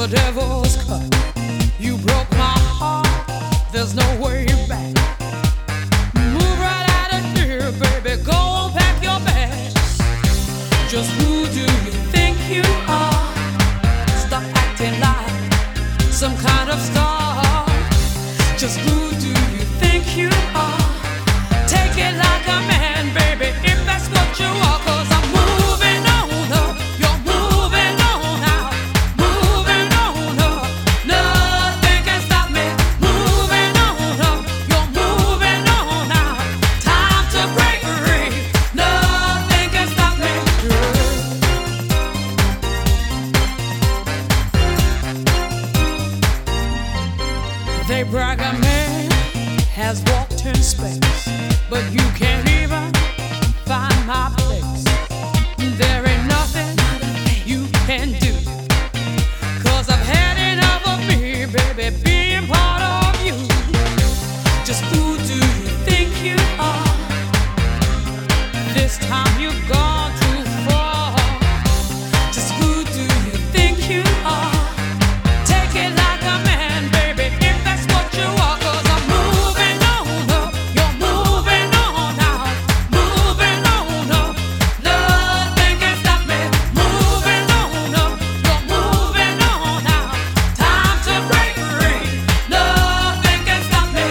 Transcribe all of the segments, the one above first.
the devil's cut. You broke my heart, there's no way back. Move right out of here, baby, go on, pack your bags. Just who do you think you are? Stop acting like some kind of star. Just who do you think you are? Take it like a man, baby, if that's what you are. 'Cause I'm moving on up, you're moving on out. Moving on up, nothing can stop me. Moving on up, you're moving on out. Time to break free, nothing can stop me. They brag a man has walked in space, but you can't even find my place. There ain't nothing you can do, 'cause I've had enough of me, baby, being part of you. Just who do you think you are? This time you've gone too far. Just who do you think you are? Take it like a man, baby, if that's what you are. 'Cause I'm moving on up, you're moving on out. Moving on up, nothing can stop me. Moving on up, you're moving on out. Time to break free, nothing can stop me.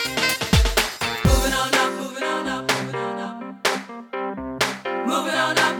Moving on up, moving on up, moving on up. Moving on up.